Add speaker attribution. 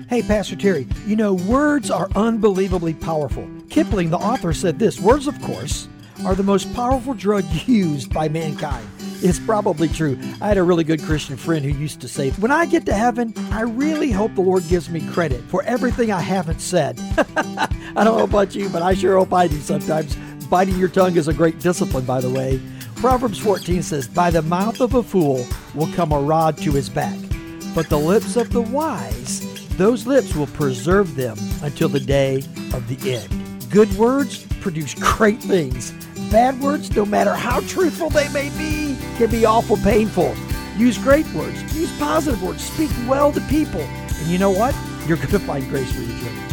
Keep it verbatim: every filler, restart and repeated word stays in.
Speaker 1: Hey, Pastor Terry, you know, words are unbelievably powerful. Kipling, the author, said this: words, of course, are the most powerful drug used by mankind. It's probably true. I had a really good Christian friend who used to say, when I get to heaven, I really hope the Lord gives me credit for everything I haven't said. I don't know about you, but I sure hope I do sometimes. Biting your tongue is a great discipline, by the way. Proverbs fourteen says, by the mouth of a fool will come a rod to his back, but the lips of the wise, those lips will preserve them until the day of the end. Good words produce great things. Bad words, no matter how truthful they may be, can be awful painful. Use great words. Use positive words. Speak well to people. And you know what? You're going to find grace for your journey.